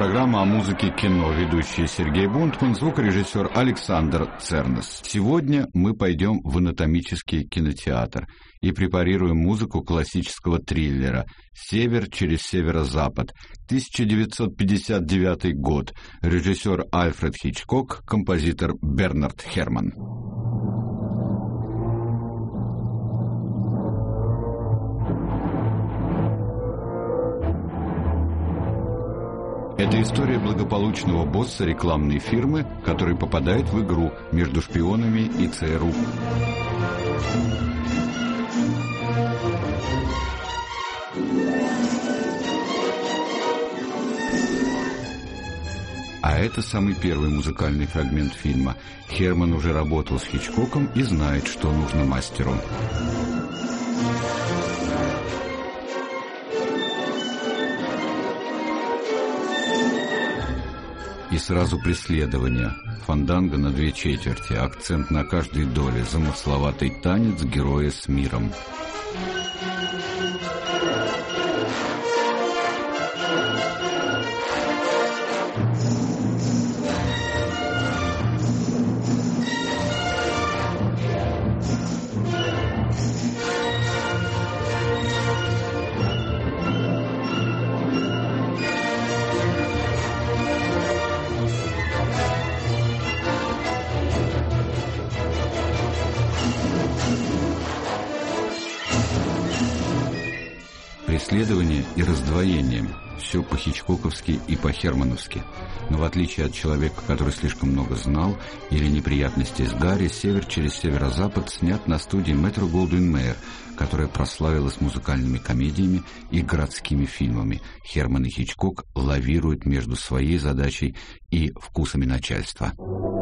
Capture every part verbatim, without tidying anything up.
программа о музыке кино. Ведущий Сергей Бунтман, звукорежиссер Александр Цернес. Сегодня мы пойдем в анатомический кинотеатр и препарируем музыку классического триллера «Север через северо-запад», тысяча девятьсот пятьдесят девятый год, режиссер Альфред Хичкок, композитор Бернард Херман. Это история благополучного босса рекламной фирмы, который попадает в игру между шпионами и ЦРУ. А это самый первый музыкальный фрагмент фильма. Херман уже работал с Хичкоком и знает, что нужно мастеру. И сразу преследование. Фанданго на две четверти, акцент на каждой доле, замысловатый танец героя с миром. Преследование и раздвоение. Все по-хичкоковски и по-хермановски. Но в отличие от человека, который слишком много знал, или неприятностей с Гарри, «Север через северо-запад» снят на студии Метро-Голдвин-Мэйр, которая прославилась музыкальными комедиями и городскими фильмами. Херман и Хичкок лавируют между своей задачей и вкусами начальства.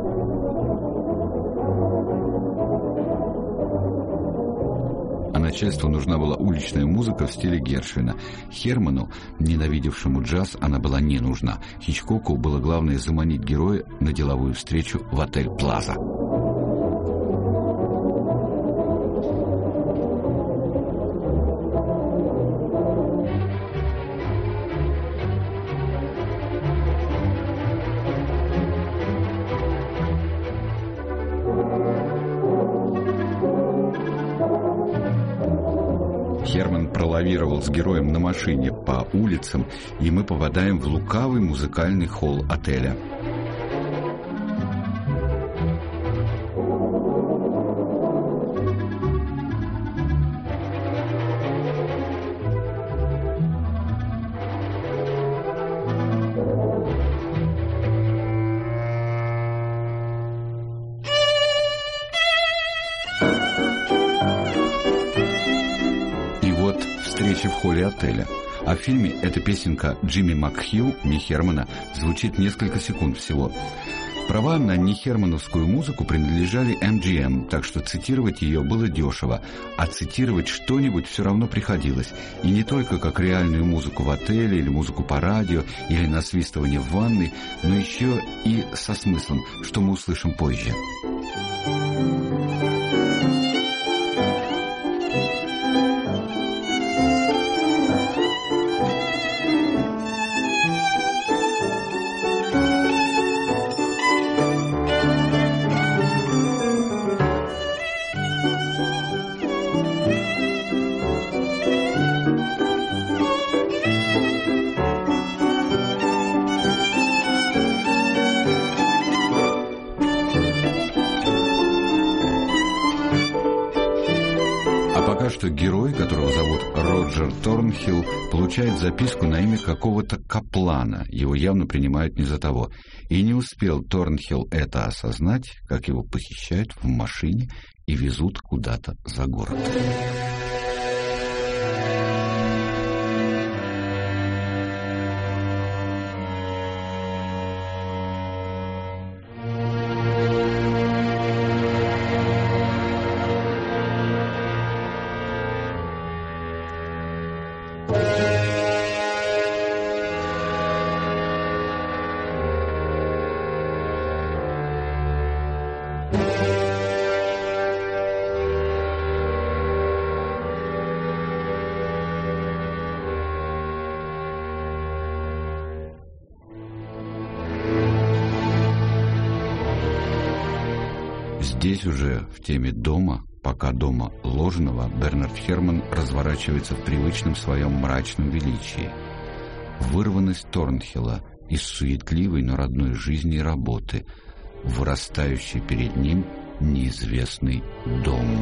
А начальству нужна была уличная музыка в стиле Гершвина. Херману, ненавидевшему джаз, она была не нужна. Хичкоку было главное заманить героя на деловую встречу в отель «Плаза». Херман пролавировал с героем на машине по улицам, и мы попадаем в лукавый музыкальный холл отеля. Встречи в холле отеля. А в фильме эта песенка Джимми Макхью, не Хермана, звучит несколько секунд всего. Права на нехермановскую музыку принадлежали эм джи эм, так что цитировать ее было дешево, а цитировать что-нибудь все равно приходилось. И не только как реальную музыку в отеле, или музыку по радио, или насвистывание в ванной, но еще и со смыслом, что мы услышим позже. Что герой, которого зовут Роджер Торнхилл, получает записку на имя какого-то Каплана. Его явно принимают не за того. И не успел Торнхилл это осознать, как его похищают в машине и везут куда-то за город. Здесь уже, в теме дома, пока дома ложного, Бернард Херман разворачивается в привычном своем мрачном величии. Вырванность Торнхилла из суетливой, но родной жизни и работы, вырастающий перед ним неизвестный дом.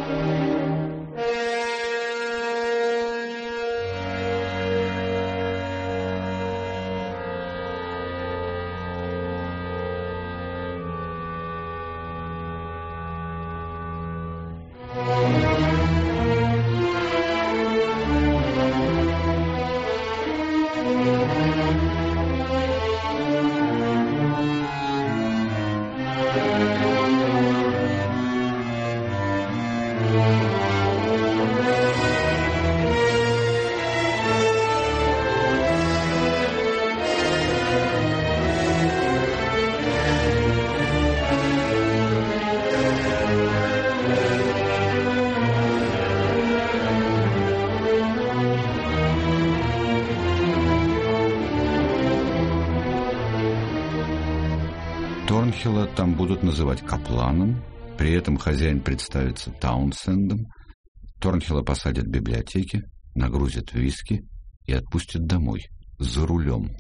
Торнхилла там будут называть капланом, при этом хозяин представится Таунсендом. Торнхилла посадят в библиотеке, нагрузят виски и отпустят домой, за рулем.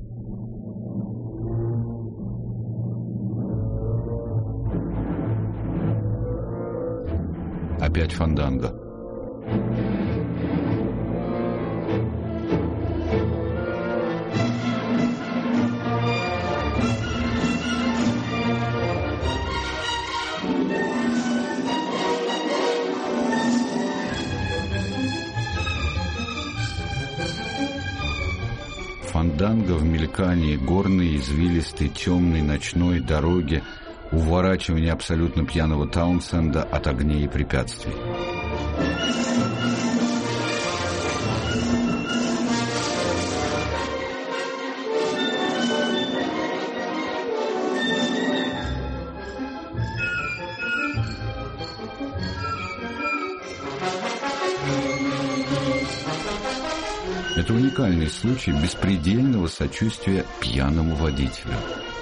Опять фанданго. Фанданго в мелькании горной, извилистой, темной ночной дороги, уворачивание абсолютно пьяного Таунсенда от огней и препятствий. Это уникальный случай беспредельного сочувствия пьяному водителю.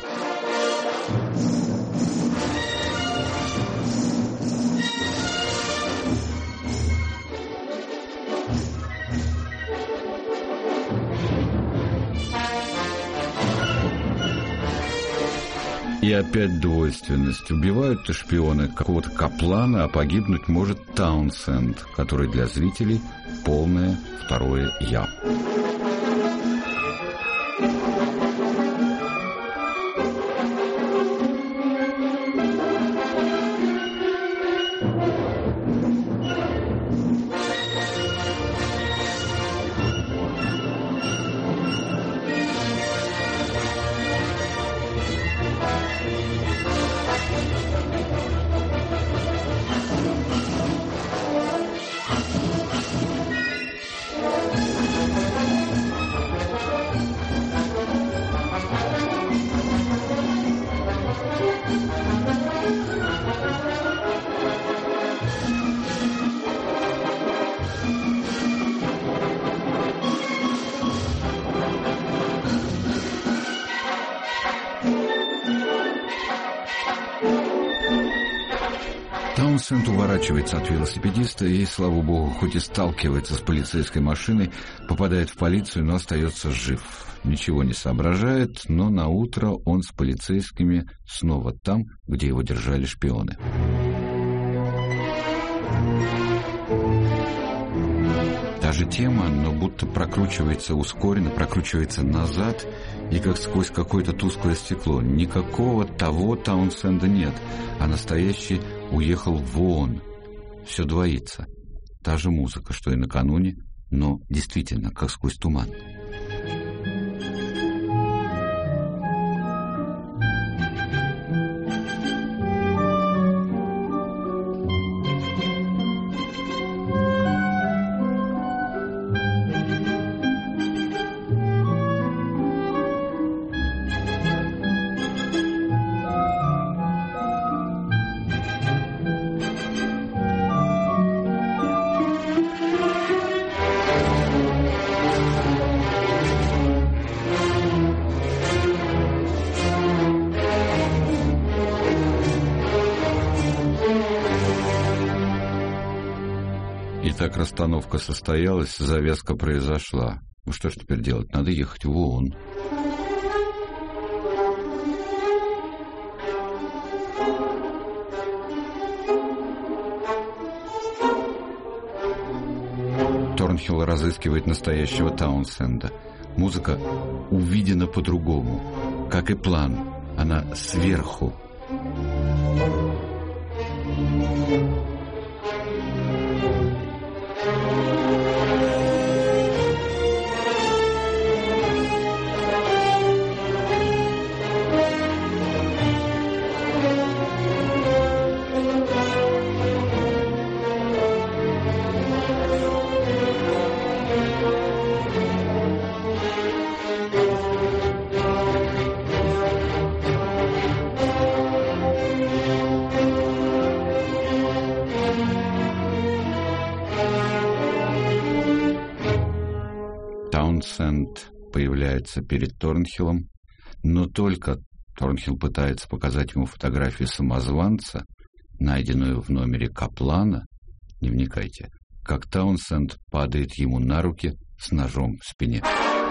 И опять двойственность. Убивают-то шпионы какого-то каплана, а погибнуть может Таунсенд, который для зрителей полное второе «я». Таунсенд уворачивается от велосипедиста и, слава богу, хоть и сталкивается с полицейской машиной, попадает в полицию, но остается жив. Ничего не соображает, но наутро он с полицейскими снова там, где его держали шпионы. Та же тема, но будто прокручивается ускоренно, прокручивается назад, и как сквозь какое-то тусклое стекло. Никакого того Таунсенда нет, а настоящий уехал вон. Все двоится. Та же музыка, что и накануне, но действительно, как сквозь туман. Итак, расстановка состоялась, завязка произошла. Ну что ж теперь делать? Надо ехать в ООН. Торнхилл разыскивает настоящего Таунсенда. Музыка увидена по-другому, как и план. Она сверху. Таунсенд появляется перед Торнхиллом, но только Торнхилл пытается показать ему фотографию самозванца, найденную в номере Каплана. Не вникайте, как Таунсенд падает ему на руки с ножом в спине.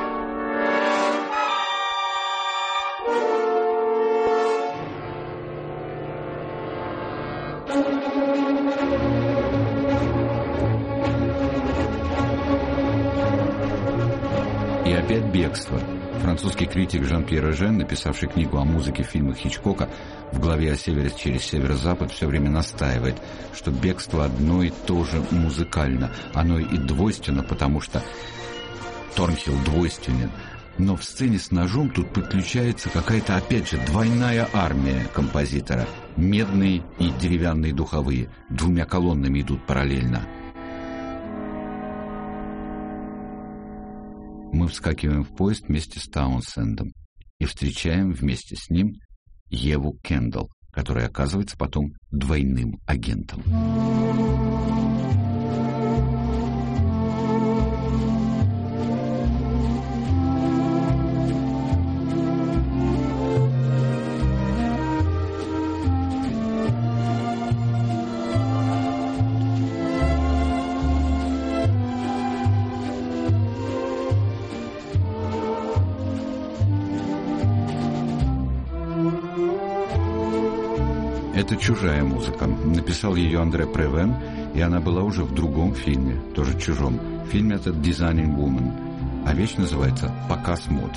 И опять бегство. Французский критик Жан-Пьер Эжен, написавший книгу о музыке в фильмах Хичкока, в главе о севере через северо-запад все время настаивает, что бегство одно и то же музыкально. Оно и двойственно, потому что Торнхилл двойственен. Но в сцене с ножом тут подключается какая-то, опять же, двойная армия композитора. Медные и деревянные духовые. Двумя колоннами идут параллельно. Мы вскакиваем в поезд вместе с Таунсендом и встречаем вместе с ним Еву Кендалл, которая оказывается потом двойным агентом. Это чужая музыка. Написал ее Андре Превен, и она была уже в другом фильме, тоже чужом. Фильм этот «Designing Woman», а вещь называется «Показ мод».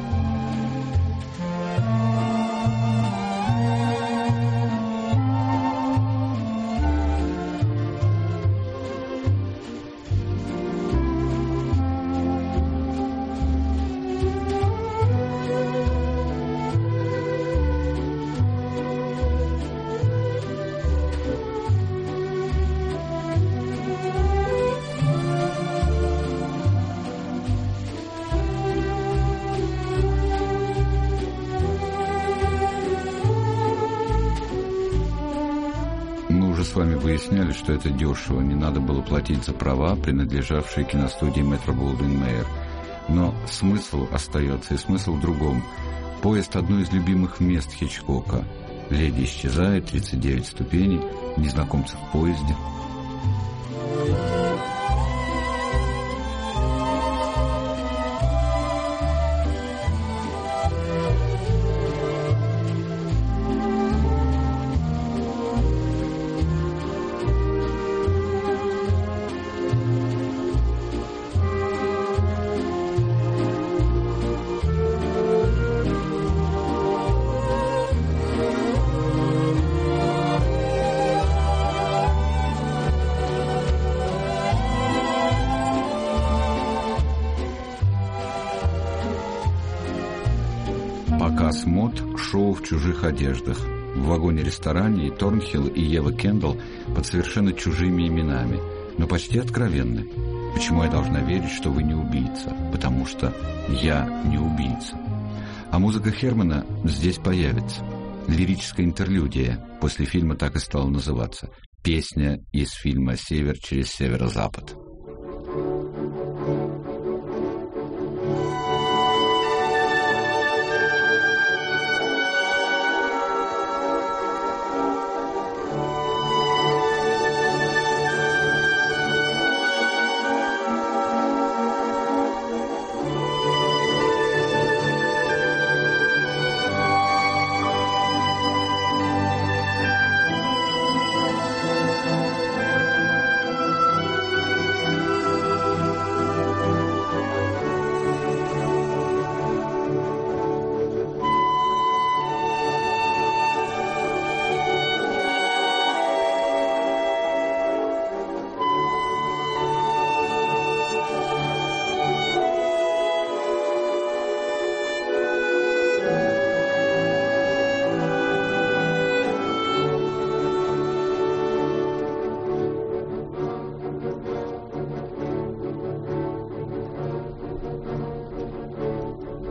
С вами выясняли, что это дешево, не надо было платить за права, принадлежавшие киностудии Метро-Голдвин-Мейер. Но смысл остается, и смысл в другом. Поезд — одно из любимых мест Хичкока. Леди исчезает, тридцать девять ступеней, незнакомцы в поезде. Показ мод, шоу в чужих одеждах. В вагоне-ресторане и Торнхилл, и Ева Кендалл под совершенно чужими именами, но почти откровенны. Почему я должна верить, что вы не убийца? Потому что я не убийца. А музыка Хермана здесь появится. Лирическая интерлюдия, после фильма так и стала называться. Песня из фильма «Север через северо-запад».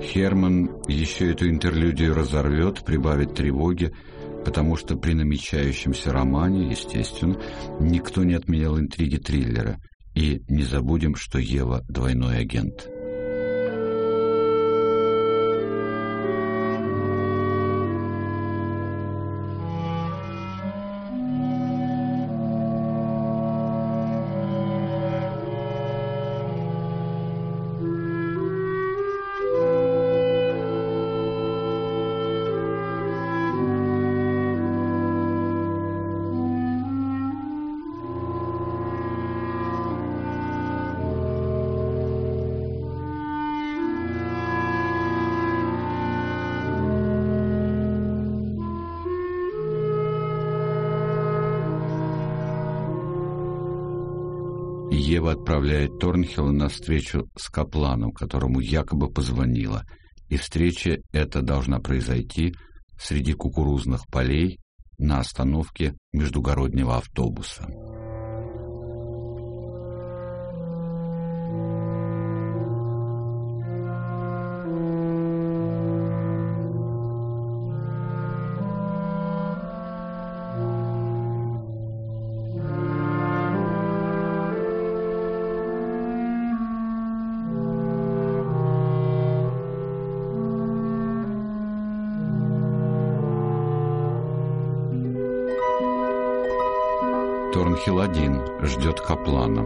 Херман еще эту интерлюдию разорвет, прибавит тревоги, потому что при намечающемся романе, естественно, никто не отменял интриги триллера. И не забудем, что Ева — двойной агент. Ева отправляет Торнхилла на встречу с Капланом, которому якобы позвонила. И встреча эта должна произойти среди кукурузных полей на остановке междугороднего автобуса. Торнхилл один ждет Каплана.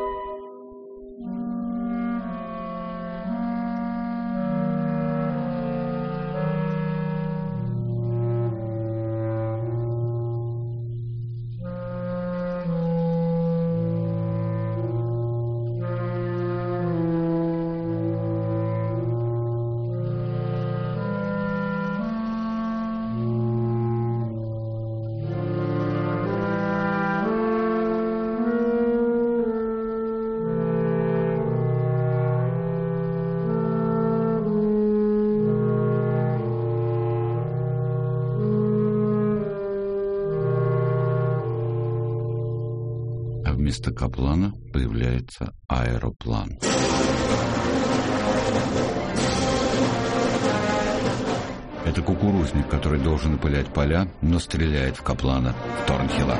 Вместо Каплана появляется аэроплан. Это кукурузник, который должен опылять поля, но стреляет в Каплана, в Торнхилла.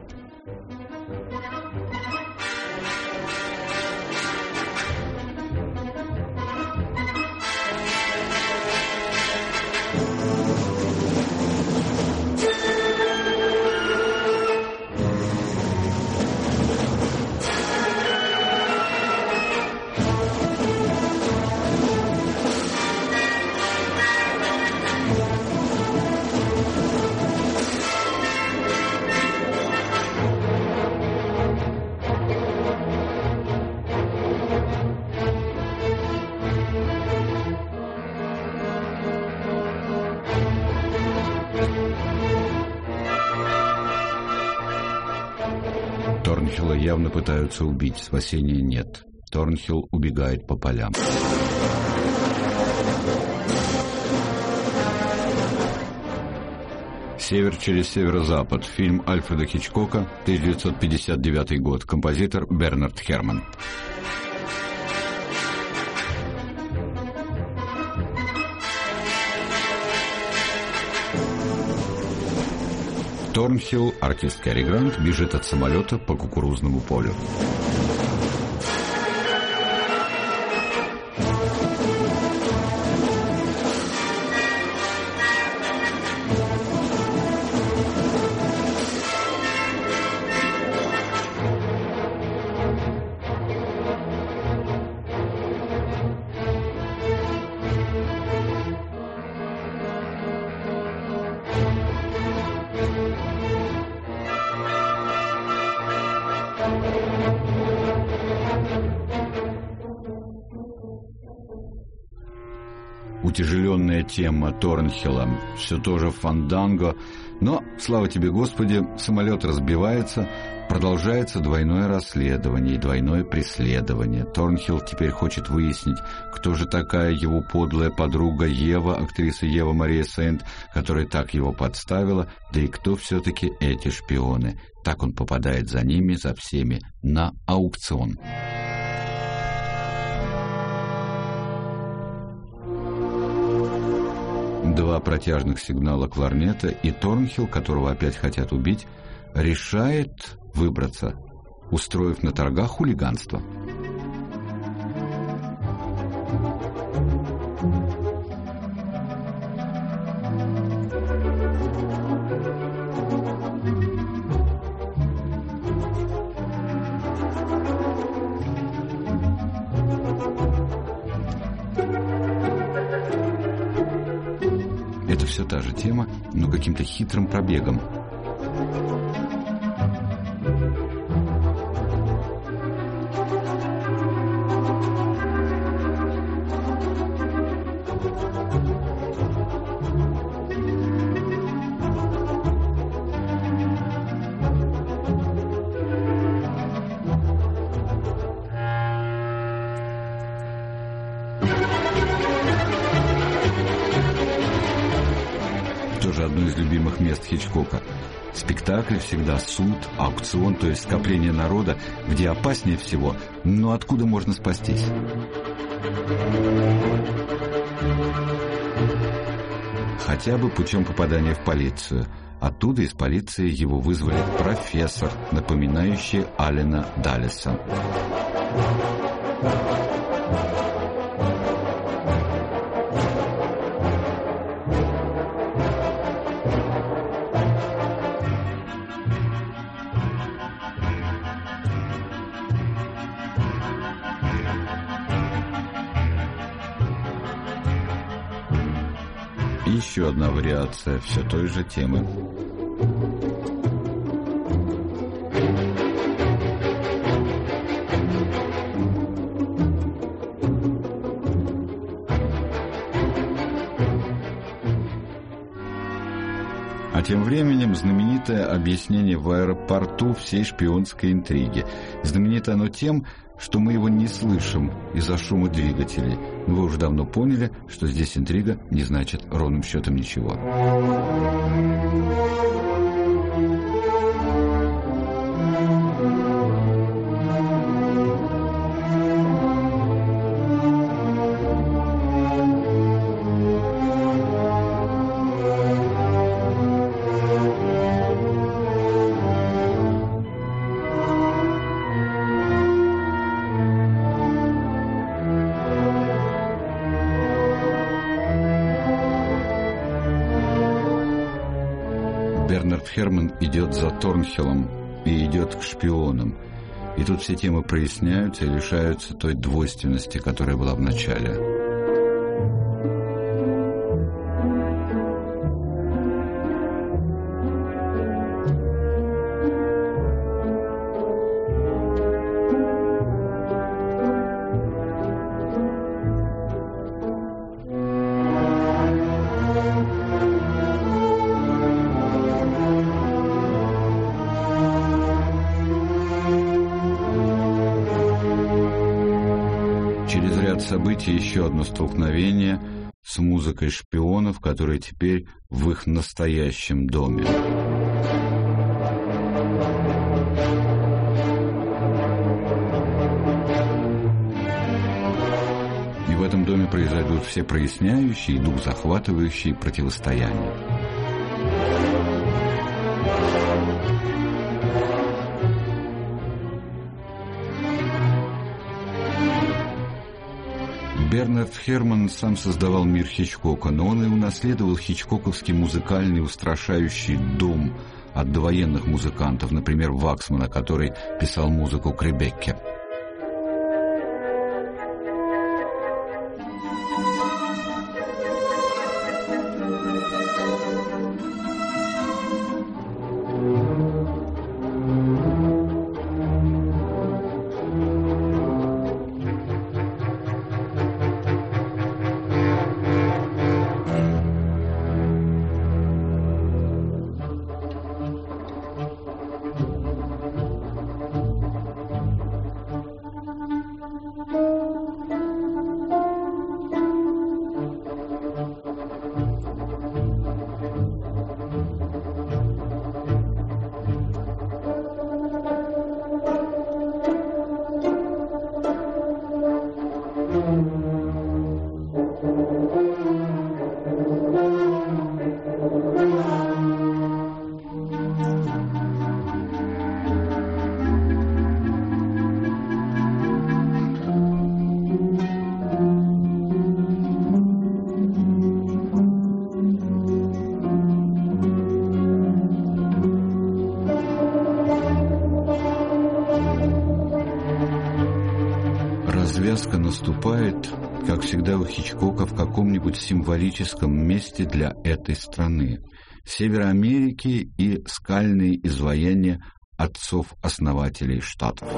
Торнхилла явно пытаются убить, спасения нет. Торнхилл убегает по полям. «Север через северо-запад», фильм Альфреда Хичкока, тысяча девятьсот пятьдесят девятый год, композитор Бернард Херман. Торнхилл, артист Кэрри Грант, бежит от самолета по кукурузному полю. Утяжеленная тема Торнхилла, все тоже фанданго, но, слава тебе, Господи, самолет разбивается, продолжается двойное расследование и двойное преследование. Торнхилл теперь хочет выяснить, кто же такая его подлая подруга Ева, актриса Ева Мария Сейнт, которая так его подставила, да и кто все-таки эти шпионы. Так он попадает за ними, за всеми, на аукцион. два протяжных сигнала кларнета, и Торнхилл, которого опять хотят убить, решает выбраться, устроив на торгах хулиганство. Это все та же тема, но каким-то хитрым пробегом. Тоже одно из любимых мест Хичкока. Спектакль всегда суд, аукцион, то есть скопление народа, где опаснее всего, но откуда можно спастись. Хотя бы путем попадания в полицию. Оттуда из полиции его вызвали профессор, напоминающий Аллена Даллеса. Еще одна вариация все той же темы. А тем временем знаменитое объяснение в аэропорту всей шпионской интриги. Знаменито оно тем, что мы его не слышим из-за шума двигателей. Но вы уже давно поняли, что здесь интрига не значит ровным счетом ничего. Бернард Херман идет за Торнхиллом и идет к шпионам. И тут все темы проясняются и лишаются той двойственности, которая была в начале. Через ряд событий еще одно столкновение с музыкой шпионов, которые теперь в их настоящем доме. И в этом доме произойдут все проясняющие и дух захватывающие противостояния. Бернард Херман сам создавал мир Хичкока, но он и унаследовал хичкоковский музыкальный устрашающий дом от довоенных музыкантов, например, Ваксмана, который писал музыку к Ребекке. развязка наступает, как всегда у Хичкока, в каком-нибудь символическом месте для этой страны. Севера Америки и скальные изваяния отцов-основателей штатов.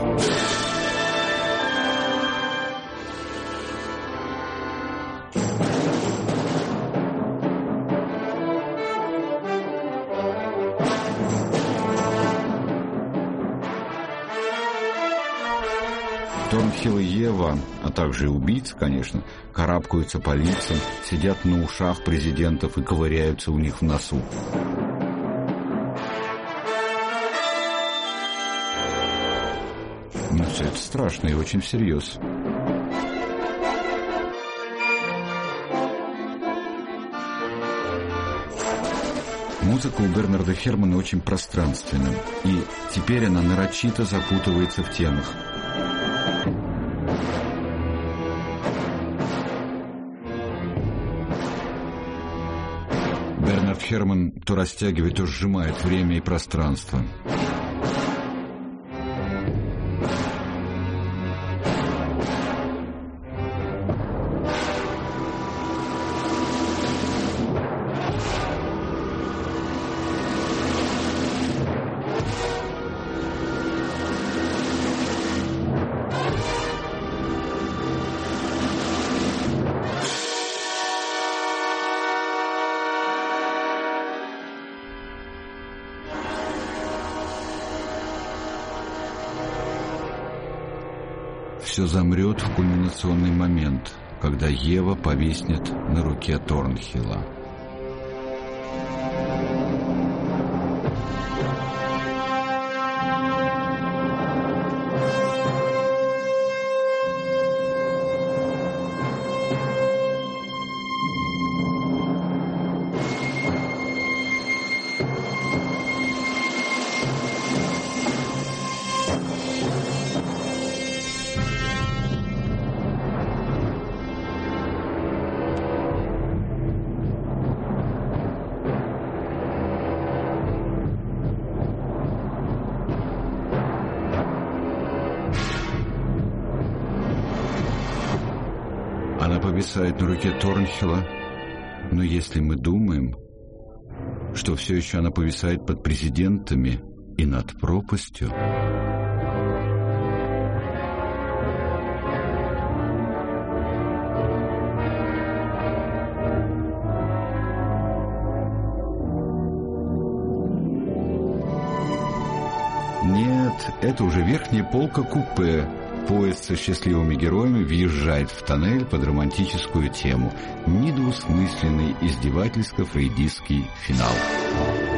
Торнхилл и Ева, а также и убийцы, конечно, карабкаются по лицам, сидят на ушах президентов и ковыряются у них в носу. Но все это страшно и очень всерьез. Музыка у Бернарда Хермана очень пространственна, и теперь она нарочито запутывается в темах. Бернард Херман то растягивает, то сжимает время и пространство. Все замрет в кульминационный момент, когда Ева повиснет на руке Торнхилла. Она повисает на руке Торнхилла, но если мы думаем, что все еще она повисает под президентами и над пропастью, нет, это уже верхняя полка купе. Поезд со счастливыми героями въезжает в тоннель под романтическую тему. Недвусмысленный, издевательско-фрейдистский финал.